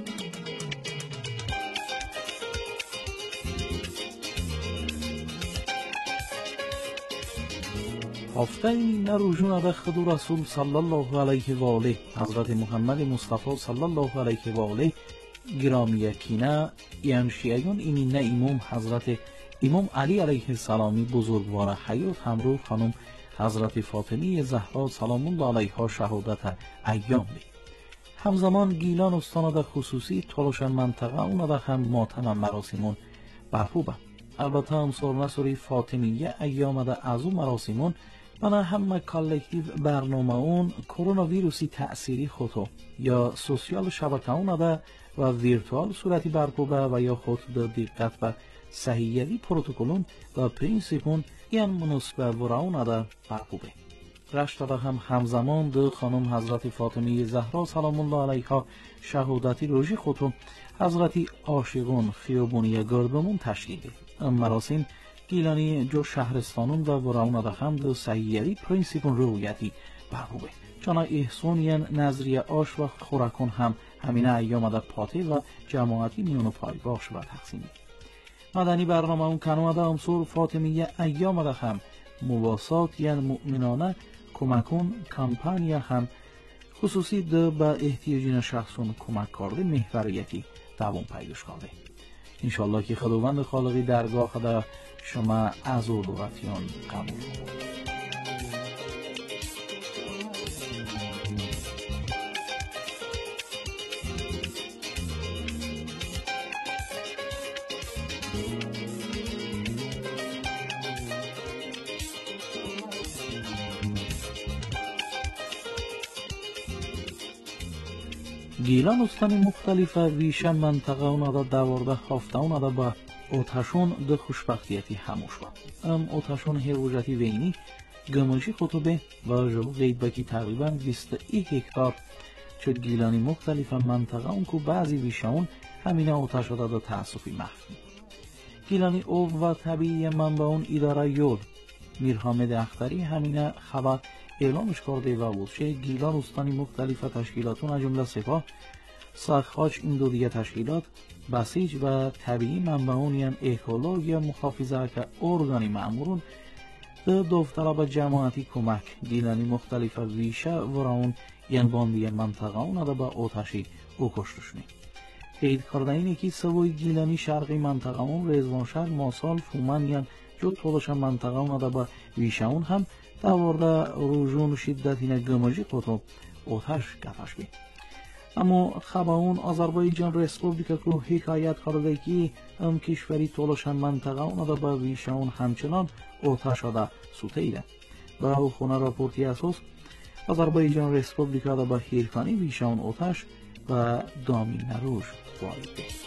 هفته این روزونه ده خدو رسول صلی الله علیه و آله حضرت محمد مصطفی صلی الله علیه و آله گرامی یکینه یانشیایون اینینه امام حضرت امام علی علیه السلامی بزرگوار حیات همراه خانم حضرت فاطمی زهرا سلام الله علیها شهادت ایام بی همزمان گیلان استان خصوصی تولش منطقه اون ده هم ماتم مراسمون برپوبه البته هم سرنسوری فاطمیه ایام ده از اون مراسمون بنا همه کالکتیو برنامه اون کرونا ویروسی تأثیری خودو یا سوسیال شبکه اون ده و ویرتوال صورتی برپوبه و یا خود ده دقت و صحیحی پروتکلون و پرینسیپون این مناسبه وراون ده برپوبه رشت ده هم همزمان ده خانم حضرت فاطمی زهرا سلام الله علیها شهادتی روژی خودو حضرت عاشقون خیابونی گردمون تشکیل مراسم گیلانی جو شهرستانون و وراون ده هم ده صحیحی پرینسیپون رویتی برپوبه چانا احسونین نظریه آش و خورکون هم همینه ایام در پاته و جماعتی میون پای باش و تقسیمی مدنی برنامه اون کنومده امسور فاطمیه ایام در هم مواسات ین مؤمنانه کمکون کمپانیا هم خصوصی ده با احتیاجین شخصون کمک کرده محوریتی دوام پیداش کرده انشالله که خداوند خالقی درگاه در شما از و دورتیان قبول کنید. گیلان استانی مختلف ویشه منطقه اونادا دوارده هفته اونادا با اوتشون ده خوشبختیتی هموش با اوتشون هیروجتی وینی گموشی خطوبه و جو غید بکی تقریبا 21 هکتار چه گیلانی مختلف منطقه اون که بعضی ویشه اون همینه اوتش شده دا تأصفی محفی گیلانی او و طبیعی منبع اون اداره یول میرحمد اختری همینه خبر اعلامش کرده و بود چه گیلان استانی مختلف تشکیلاتون از جمله سپاه ساخاچ این دو دیگه تشکیلات بسیج و طبیعی منبعون یعنی اکولوژی محافظه که ارگانی مأمورون به داوطلب جماعتی کمک گیلانی مختلف ویشه و راون یعنی باندی منطقه اون دا با آتشی او کشتشنی قید کرده اینه که سوی گیلانی شرقی منطقه اون رزوانشهر ماسال فومن یعنی جو طولش منطقه اون دا با ویشه اون هم دوارده روژون شدت اینه گمجی قطب آتش گفش بید. اما خبرون آذربایجان رسپوبلیکا که حکایت کرده که کشوری طولش منطقه اون دا با ویشه اون همچنان آتش شده سوته ایده. با خونه راپورتی اساس آذربایجان رسپوبلیکا دا با هیرکانی ویشه اون آتش و دامین روش وارد است.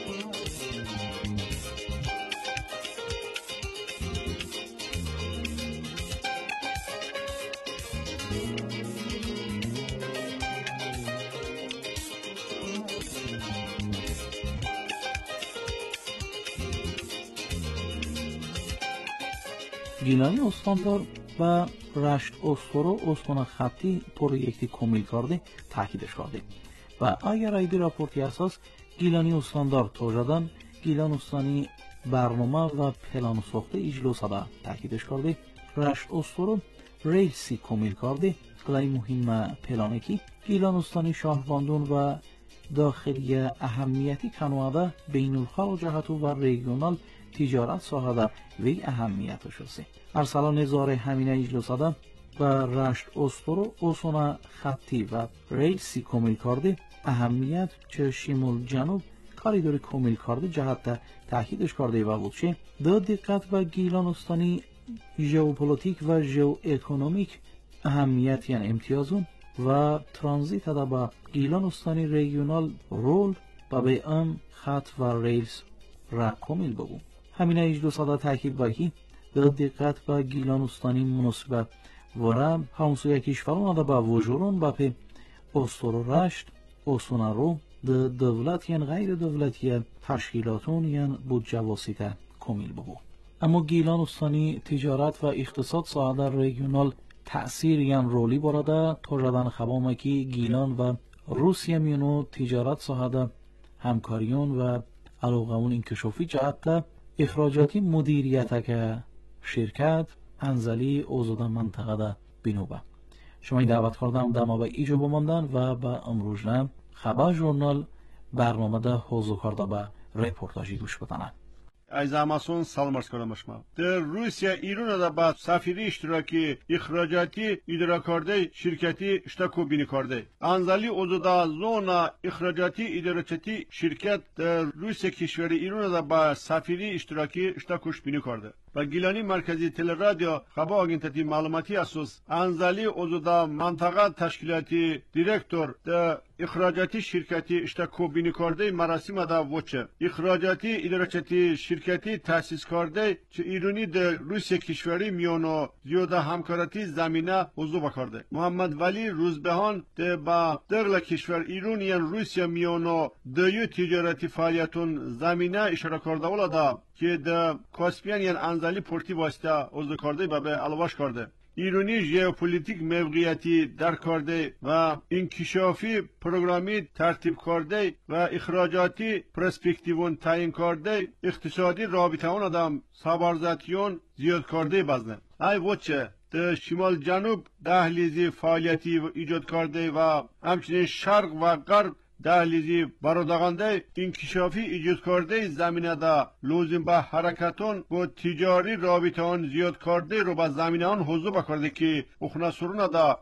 گیلانی استاندار و رشت استورو استان خطی پروژکتی کامل کرده تاکیدش کرده و اگر ایدی راپورتی اساس گیلانی استاندار توجدان گیلان استانی برنامه و پلان ساخته اجلوس دا تاکیدش کرده رشت استورو ریسی کامل کرده کلای مهم پلانه کی گیلان استانی شاهباندون و داخلی اهمیتی کنواده بین الخال جهتو و ریگیونال تجارت ساحه وی اهمیتش است. ارسلان نظاره همینه اجلاساده و رشت استورو اصونا خطی و ریسی کامل کرده اهمیت چه شمال جنوب کاریدور کامل کرده جهت تاکیدش کرده و بود چه دو دقت و گیلان استانی ژئوپلیتیک و ژئو اکونومیک اهمیت یعنی امتیازون و ترانزیت دا با گیلان استانی ریگیونال رول و به ام خط و ریلز را کامل بگو. همینه اجلاساده تاکید باکی به دقت و گیلان استانی مناسبت و رم همسوی کشوران دا با وجورون با پی استورو رشت استونا رو ده دولت یعنی غیر دولتی تشکیلاتون یعنی بودجه واسطه کامل بگو. اما گیلان استانی تجارت و اقتصاد ساعت در ریگیونال تأثیر یعنی رولی براده تا جدن خبامه که گیلان و روسیه میونو تجارت ساعت همکاریون و علاقمون انکشافی جهت اخراجاتی مدیریت که شرکت انزلی اوزاده منطقه ده بینوبه شما این دعوت کردم دما به ایجا بماندن و به امروزنم خبر جورنال برنامه ده حوضو کرده به رپورتاجی گوش بدنه از اماسون سلام عرض کنم شما در روسیه ایران دا با سفیری اشتراکی اخراجاتی اداره کرده شرکتی اشتراکو بینی کرده انزلی اوزودا زونا اخراجاتی ادارچتی شرکت در روسیه کشوری ایران دا با سفیری اشتراکی اشتراکوش بینی کرده و گیلانی مرکزی تلرادیو خبر آگنتتی معلوماتی اساس انزلی اوزودا منطقه تشکیلاتی دیرکتور در اخراجاتی شرکتی اشتراکو بینی کرده مراسم دا وچه اخراجاتی ادارچتی شرکتی تأسیس کرده چه ایرانی در روسیه کشوری میانو زیاده همکاراتی زمینه عضو کرده محمد ولی روزبهان در با دغل کشور ایرانی روسیه میانو دیو تجارتی فعالیتون زمینه اشاره کرده ولادا که در کاسپیان یعنی انزلی پورتی واسطه عضو کرده و به علاوهش کرده ایرانی ژئوپلیتیک موقعیتی در کرده و انکشافی پروگرامی ترتیب کرده و اخراجاتی پرسپکتیوون تعیین کرده اقتصادی رابطه اون آدم سابارزاتیون زیاد کرده بزنه ای وچه در شمال جنوب دهلیزی فعالیتی ایجاد کرده و همچنین شرق و غرب دهلیزی برادغانده انکشافی ایجاد کرده زمینه دا لازم به حرکتون و تجاری رابطه آن زیاد کرده رو به زمینه آن حضور بکرده که اخنا سرونه دا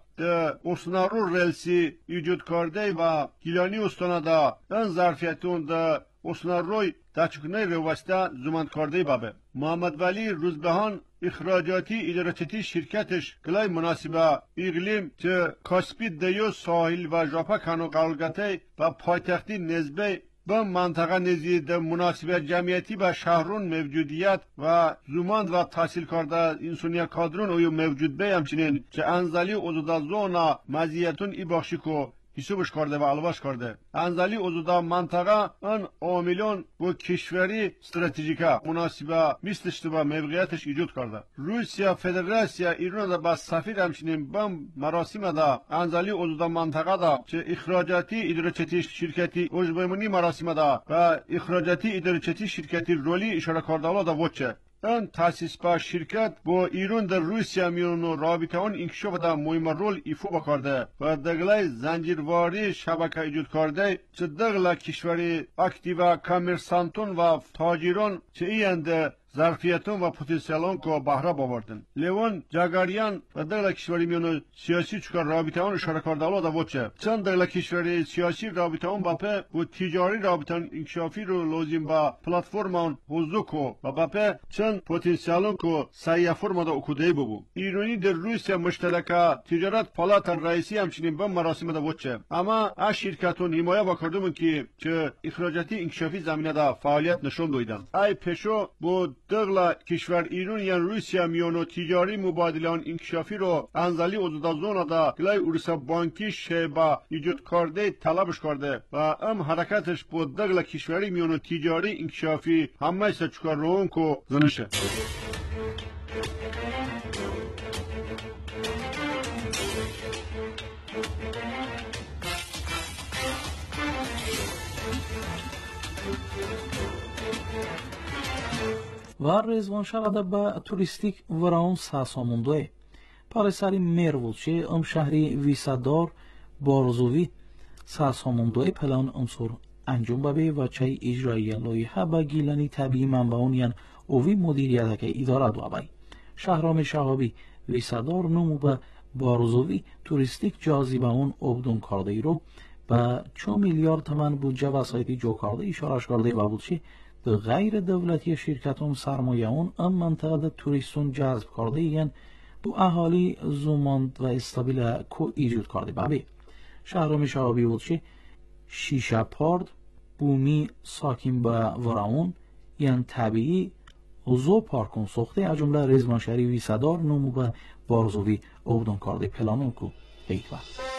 اصنارو رلسی ایجاد کرده و گیلانی استانه دا این ظرفیتون دا اصناروی تچکنه رو وسته زمند کرده بابه محمد ولی روزبهان اخراجاتی ادارچتی شرکتش گلای مناسبه اقلیم چه کاسپی دیو ساحل و ژاپا کانو قلقته و پایتختی نسبه به منطقه نزید مناسبت جمعیتی و شهرون موجودیت و زمان و تحصیل کرده انسانی کادرون اوی موجود به همچنین چه انزلی اوزودا زونا مزیتون ای بخشی که حسابش کرده و علواش کرده انزلی اوزودا منطقه ان عاملون و کشوری استراتژیکا مناسبه مثلشت و موقعیتش ایجاد کرده روسیا فدراسیا ایران دا با سفیر همچنین به مراسم دا انزلی اوزودا منطقه دا چه اخراجاتی ادارچتی شرکتی اوجبیمونی مراسم دا و اخراجاتی ادارچتی شرکتی رولی اشاره کرده دا وچه ان تاسیس با شرکت با ایران در روسیا میون رابطه اون انکشاف دا مهم رول ایفا کرده و دگلای زنجیرواری شبکه ایجاد کرده چه دگلا کشوری اکتیو کامرسانتون و تاجران چه اینده ظرفیتون و پتانسیلون که بهره آوردن لیون جاگاریان و دگلا کشوری میون سیاسی چکار رابطه اون اشاره کرده اول دا وچه چند دگلا کشوری سیاسی رابطه اون باپه و تجاری رابطه انکشافی رو لازم با پلتفرم اون حضور و باپه چند پتانسیلون که سایه فرم دا اکودهی ببو ایرانی در روسیا مشترکه تجارت پالات رئیسی همچنین به مراسم دا وچه اما از شرکتون حمایه بکردم که چه اخراجاتی انکشافی زمینه دا فعالیت نشون دویدن ای پیشو بود دغلا کشور ایران یا روسیا میونو تجاری مبادله آن انکشافی رو انزلی اوزودا زونا دا گلای اورسا بانکی شیبا ایجاد کرده طلبش کرده و ام حرکتش بود دغلا کشوری میونو تجاری انکشافی همه ایسا چکار روان کو زنشه و رزوان شود به توریستیک وراون ساساموندوی پارساری میروولچه ام شهری ویسادار بارزوی ساساموندوی پلان امسور انجام ببه و چای اجرایی لایحه به گیلانی طبیعی منبعونیان اوی مدیریت که اداره دوابای شهرام شهابی ویسادار نمو به بارزوی توریستیک جاذبه اون ابدون کرده ای رو به 4 میلیارد تومان بودجه وسایتی جو کرده اشارش کرده و بودچه به غیر دولتی شرکتون سرمایه اون ام منطقه توریستون جذب کرده این بو اهالی زوماند و استابیل کو ایجود کرده بابی شهرام شهابی بودچه شیشه پارد بومی ساکن به وراون یعنی طبیعی زو پارکون سخته از جمله رزمان شهری ویسادار نمو به بارزوی ابدون کرده پلانون کو ایتوا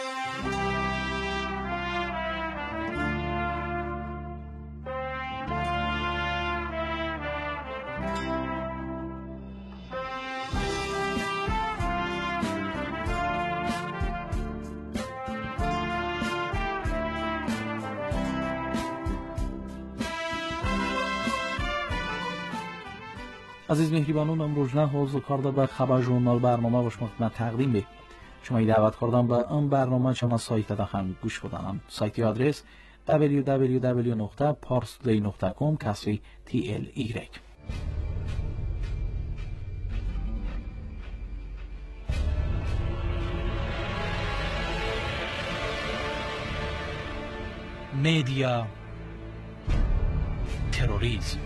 عزیز مهربانان امروزنه حوض کرده به خبر ژورنال برنامه و شما خدمت تقدیم به شما دعوت کردم به این برنامه شما سایت داخل گوش بدانم سایت آدرس www.parstoday.com/tly مدیا تروریسم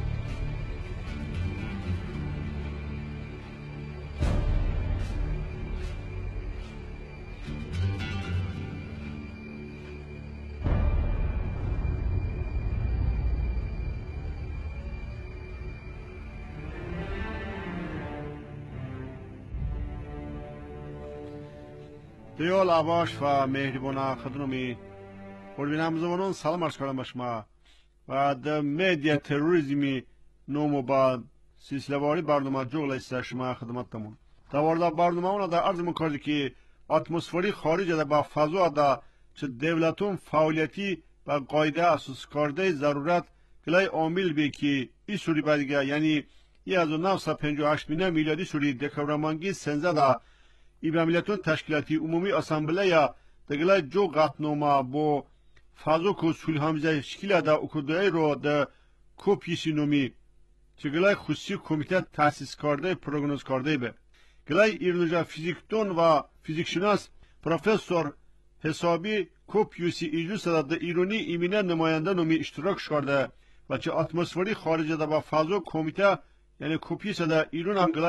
دیال عباش و مهربان خدمتی قربان زمانون سلام عرض کردم به شما و در مدیا تروریسمی نومو با سلسله‌واری برنامه جوگل است شما خدمتتون در مورد برنامه اون در عرض می‌کنم که اتمسفری خارج از با فضا در چه دولتون فعالیتی و قاعده اساس کرده ضرورت کلای عامل به که این سوری بعدیگه یعنی 1958 میلادی سوری دکورامانگی سنزده ای ملتون تشکیلاتی عمومی اسامبله دگلای جو قطنامه با فضا کو صلح همزه شکل دا اکودای رو در کوپیسی نومی چه گلای خصوصی کمیته تأسیس کرده پروگنوز کرده به گلای ایرانجا فیزیکدان و فیزیکشناس پروفسور حسابی کوپیوسی ایجو صدد ایرانی ایمینه نماینده نومی اشتراک کرده و چه اتمسفری خارج دا با فضا کمیته یعنی کوپیس دا ایران هم گلای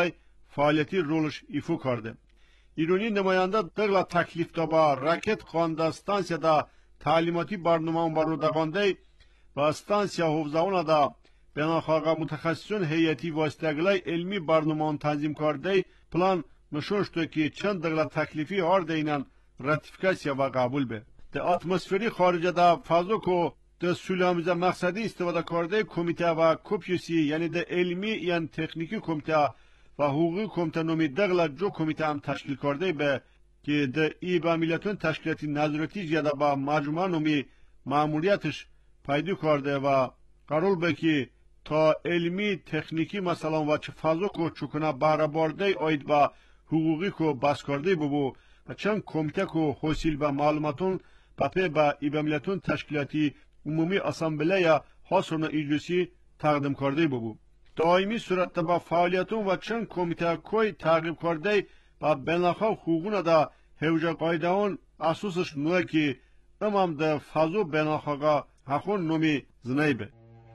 فعالیتی رولش ایفو کرده. ایرانی نماینده دغلا تکلیف دا با راکت خوانده ستانسیا دا تعلیماتی برنامه برودگانده و استانسیا حوزه‌اون دا بناخواقه متخصصون هیئتی واسطه‌گلای علمی برنامه تنظیم کرده پلان نشون شده که چند دغلا تکلیفی آرده اینن راتیفیکاسیا و قبول به. ده اتمسفری خارجه دا فازو کو ده سولامیزه مقصدی استفاده کرده کمیته و کوپیوسی یعنی ده علمی یعنی تکنیکی کمیته و حقوقی کمیته نومی دغلا جو کمیته هم تشکیل کرده به که ده ای با ملیتون تشکیلاتی نظراتی جدا با مجموعه نومی ماموریتش پیدا کرده و قرار به که تا علمی تکنیکی مثلا و چه فازو کو چکنه بهره برده آید با حقوقی کو بس کرده ببو و چند کمیته کو حاصل به معلوماتون پپه با ای با ملیتون تشکیلاتی عمومی اسامبله حاصل اجلسی تقدیم کرده ببو. دائمی صورت با فعالیتون و چند کمیته کوی تعقیب کرده با بناخوا حقوقون دا هوجه قایده اون اساسش نوه که امام ده فازو بناخوا حقون نومی زنیبه.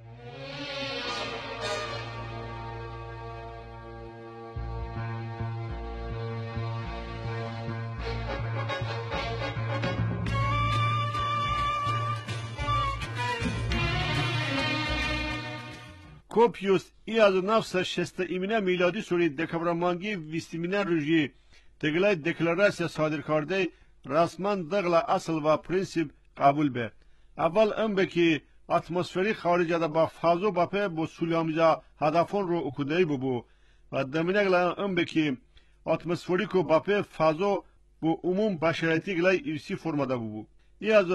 کوپیوس ای از 1960 میلادی سوری دکبرمانگی ویستیمینه روژی دگلای دکلاراسیا صادر کرده رسما دغلا اصل و پرینسیپ قبول به. اول ام به که اتمسفری خارجه دا با فازو باپه با سولیامیزه هدفون رو اکودهی ببو و دمینه ام به که اتمسفری کو باپه فازو با عموم بشریتی گلای ایرسی فرماده ببو. ای از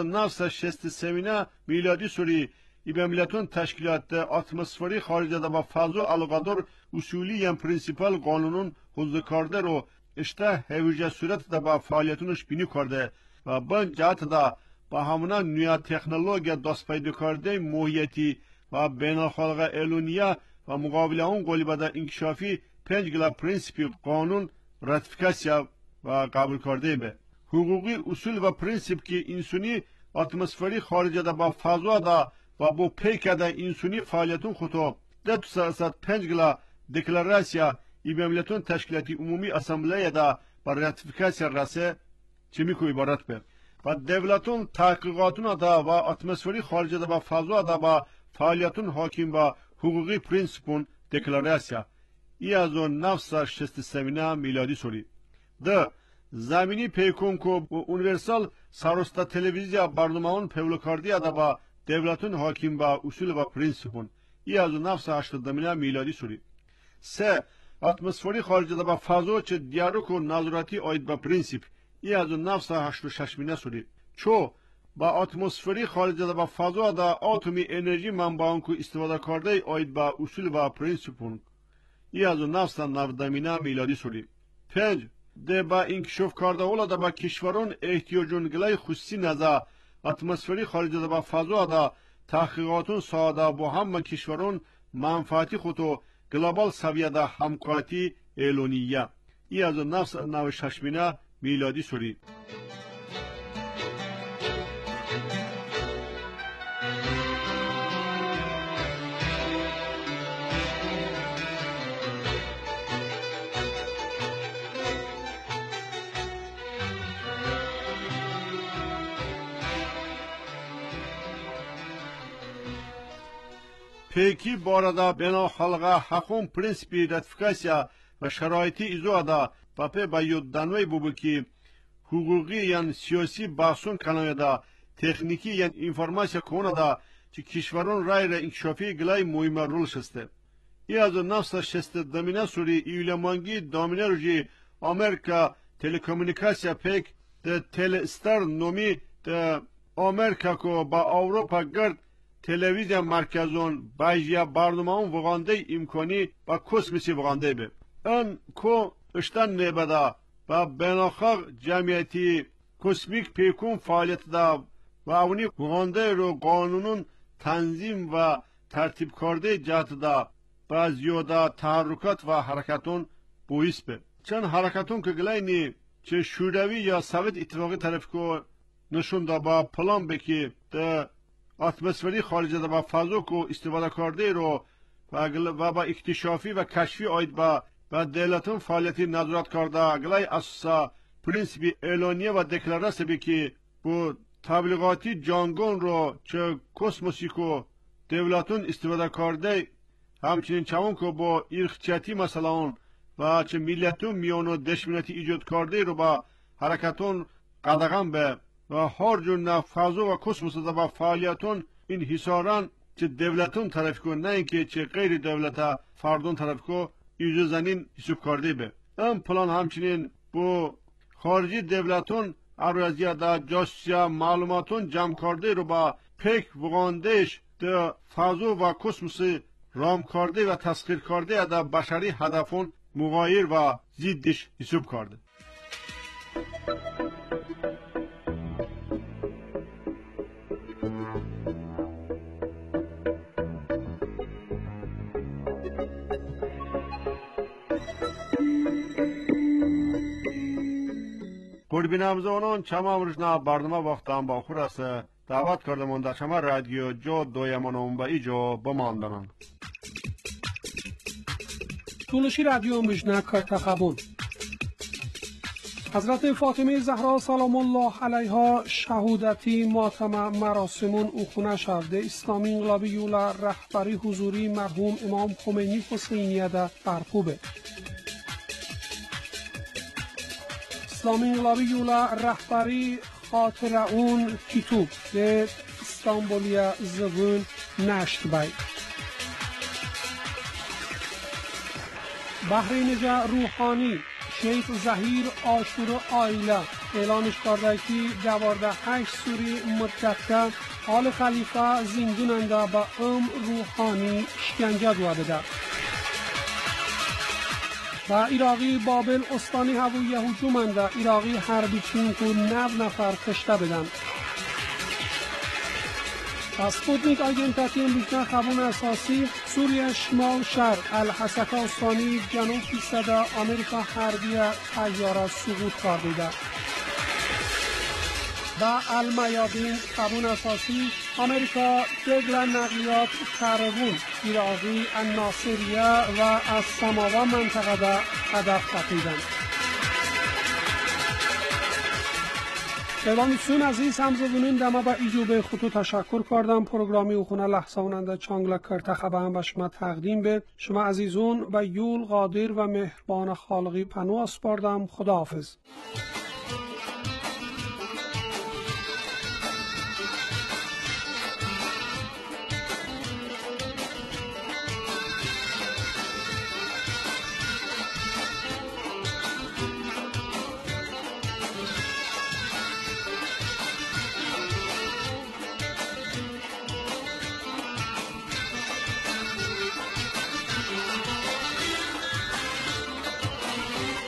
1963 میلادی سوری ای به ملیتون تشکیلات اتمسفری خارجه دا با فازو علاقادار اصولی یم پرینسیپال قانونون حوزه کرده رو اشته هویجه صورت دا با فعالیتونش بینی کرده و بان جهت دا با همونا نویا تکنولوژیا دست پیدا کرده موهیتی و بینالخالق ایلونیا و مقابله اون قولی دا انکشافی 5 گلا پرینسیپی قانون راتیفیکاسیا و قبول کرده به. حقوقی اصول و پرینسیپ که انسانی اتمسفری خارجه دا با فازو دا و با پیک دا انسانی فعالیتون خطو ده تو سرسات 5 گلا دکلاراسیا ای به ملیتون تشکیلاتی عمومی اسامبله دا بر راتیفیکاسیا راسه چمی کو عبارت به و دولتون تحقیقاتون دا و اتمسفری خارجه دا با فازو دا با فعالیتون حاکم و حقوقی پرینسیپون دکلاراسیا ای از 1963 میلادی سوری ده زمینی پیکون کو اونیورسال ساروستا تلویزیا برنامه اون پولوکاردی دا با دولتون حاکم با اصول و پرینسیپون ای از 1980 میلادی سوری. 3. اتمسفری خارجه دا با فازو چه دیاروک و نظراتی آید با پرینسیپ ای از 1986 سوری. چو با اتمسفری خارجه دا با فازو دا اتمی انرژی منبعون کو استفاده کرده آید با اصول و پرینسیپون ای از 1990 میلادی سوری. 5. ده با انکشاف کرده اولا دا با کشورون احتیاجون گلای خصوصی نزا اتمسفری خارجه دا با فازو دا تحقیقاتون ساده با هم کشورون منفعتی خودو گلوبال سویه دا همکارتی ایلونیه ای از 1996 میلادی سوری. پیکی باردا بنا خلقه حقوم پرینسیپی راتیفیکاسیا و شرایطی ایزو دا پاپه با یوددانوی بوبو که حقوقی یعنی سیاسی بحثون کنه دا تکنیکی یعنی انفرماسیا کنه دا چه کشورون رای را انکشافی گلای مهمه رول شسته. ای از 1960 سوری ایولمانگی دامینه روژی امریکا تلکومونیکاسیا پیک ده تلستار نومی ده امریکا کو با اوروپا گرد تلویزیون مرکزون باجیا برنامه‌ون وگانده امکانی با کسمیسی وگانده به. ان کو اشتن نبدا و بناخاق جمعیتی کسمیک پیکون فعالیت دا و اونی وگانده رو قانونون تنظیم و ترتیب کرده جهت دا با زیاده تحرکات و حرکتون بویس به. چند حرکتون که گلینی چه شوروی یا سویت اتفاقی طرف کو نشون دا با پلان بکی دا اتمسفری خارجه دا با فازو کو استفاده کرده رو و با اکتشافی و کشفی آید با و دولتون فعالیتی نظارت کرده گلای اساسا پرینسیپی اعلانیه و دکلاراسیه بی که بو تبلیغاتی جانگون رو چه کسموسی کو دولتون استفاده کرده همچنین چون که با ایرخچتی مثلا و چه ملیتون میانو دشمنتی ایجاد کرده رو با حرکتون قدغن به و هر جور نفذو و کسموس و فعالیتون این حساران چه دولتون طرف کو نه اینکه چه غیر دولت فردون طرف کو ایجاد زنین حساب کرده به ام پلان همچنین بو خارجی دولتون اروازیا دا جاسیا معلوماتون جمع کرده رو با پیک وگاندش ده فضو و کسموس رام کرده و تسخیر کرده دا بشری هدفون مغایر و زیدش حساب کرده. قربینم زانان چما امروزنا برنامه وقتم با خور است دعوت کردم در چما رادیو جو دویمانم با ایجا بماندنان تولشی رادیو مجنه کرتخبون حضرت فاطمه زهرا سلام الله علیها شهودتی ماتم مراسمون او خونه شده اسلامی انقلابی یولا رهبری حضوری مرحوم امام خمینی حسینیه ده برخوبه اسلامی انقلابی یولا رهبری خاطر اون کتوب ده استانبولیا زبون نشت بای بحرینجا روحانی شیخ زهیر آشور آیله اعلانش کرده که 8 سوری مدت آل خلیفه زندوننده با روحانی شکنجه دوده و عراقی بابل استانی هویه هجومنده عراقی حربی چین که 9 نفر کشته بدن اسپوتنیک آگنتاتی امریکا خبون اساسی سوریه شمال شرق الحسکه استانی جنوب فیصد امریکا حربی تیاره سقوط کرده و المیادین خبون اساسی امریکا دگل نقلیات کربون عراقی الناصریه و از سماوا منطقه ده هدف تقیدن پیوان سون عزیز همزبونین دما با ایجوب خطو تشکر کردم پروگرامی او خونه لحظه اوننده چانگلا کرته خبه هم به شما تقدیم به شما عزیزون و یول قادر و مهربان خالقی پنو اسپاردم خداحافظ